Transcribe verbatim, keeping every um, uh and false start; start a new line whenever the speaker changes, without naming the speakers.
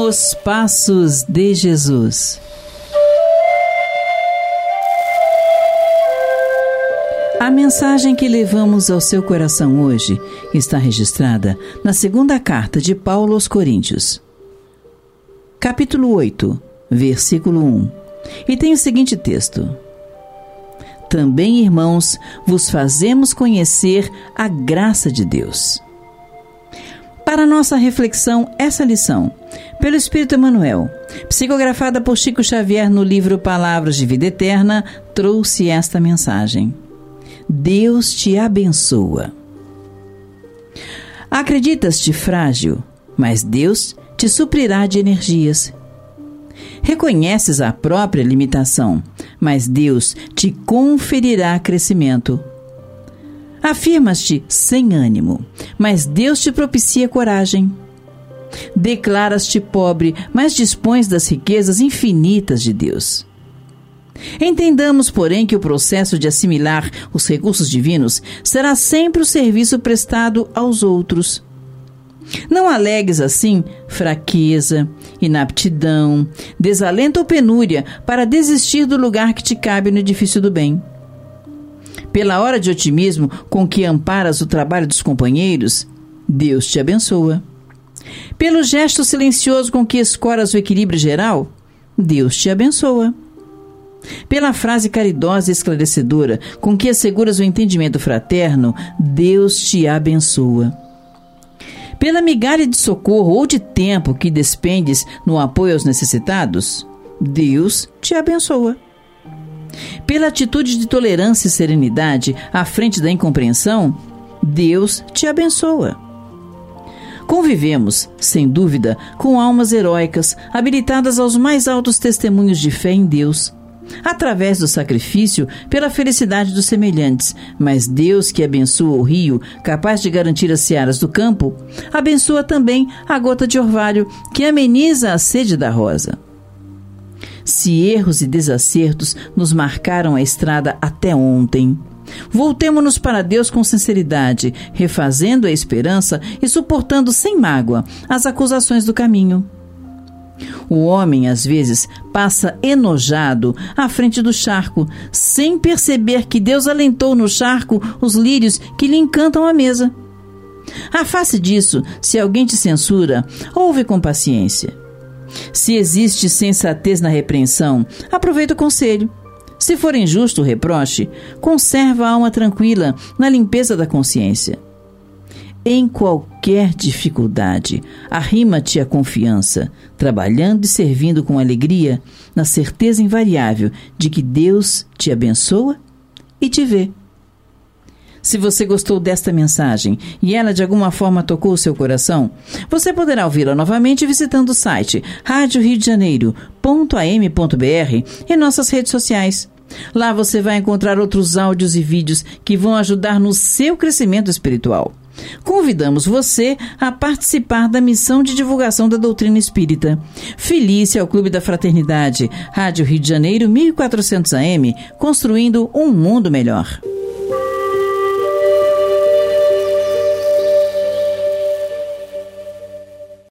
Os Passos de Jesus. A mensagem que levamos ao seu coração hoje está registrada na segunda carta de Paulo aos Coríntios, capítulo oito, versículo um, e tem o seguinte texto: Também, irmãos, vos fazemos conhecer a graça de Deus. Para nossa reflexão, essa lição, pelo Espírito Emmanuel, psicografada por Chico Xavier no livro Palavras de Vida Eterna, trouxe esta mensagem: Deus te abençoa. Acreditas-te frágil, mas Deus te suprirá de energias. Reconheces a própria limitação, mas Deus te conferirá crescimento. Afirmas-te sem ânimo, mas Deus te propicia coragem. Declaras-te pobre, mas dispões das riquezas infinitas de Deus. Entendamos, porém, que o processo de assimilar os recursos divinos será sempre o serviço prestado aos outros. Não alegues, assim, fraqueza, inaptidão, desalento ou penúria para desistir do lugar que te cabe no edifício do bem. Pela hora de otimismo com que amparas o trabalho dos companheiros, Deus te abençoa. Pelo gesto silencioso com que escoras o equilíbrio geral, Deus te abençoa. Pela frase caridosa e esclarecedora com que asseguras o entendimento fraterno, Deus te abençoa. Pela migalha de socorro ou de tempo que despendes no apoio aos necessitados, Deus te abençoa. Pela atitude de tolerância e serenidade à frente da incompreensão, Deus te abençoa. Convivemos, sem dúvida, com almas heróicas, habilitadas aos mais altos testemunhos de fé em Deus, através do sacrifício pela felicidade dos semelhantes, mas Deus, que abençoa o rio, capaz de garantir as searas do campo, abençoa também a gota de orvalho, que ameniza a sede da rosa. Se erros e desacertos nos marcaram a estrada até ontem, voltemo-nos para Deus com sinceridade, refazendo a esperança e suportando sem mágoa as acusações do caminho. O homem, às vezes, passa enojado à frente do charco, sem perceber que Deus alentou no charco os lírios que lhe encantam a mesa. À face disso, se alguém te censura, ouve com paciência. Se existe sensatez na repreensão, aproveita o conselho. Se for injusto o reproche, conserva a alma tranquila na limpeza da consciência. Em qualquer dificuldade, arrima-te à confiança, trabalhando e servindo com alegria, na certeza invariável de que Deus te abençoa e te vê. Se você gostou desta mensagem e ela de alguma forma tocou o seu coração, você poderá ouvi-la novamente visitando o site rádio rio de janeiro ponto a m ponto b r e nossas redes sociais. Lá você vai encontrar outros áudios e vídeos que vão ajudar no seu crescimento espiritual. Convidamos você a participar da missão de divulgação da doutrina espírita. Filie-se ao Clube da Fraternidade, Rádio Rio de Janeiro mil e quatrocentos A M, construindo um mundo melhor.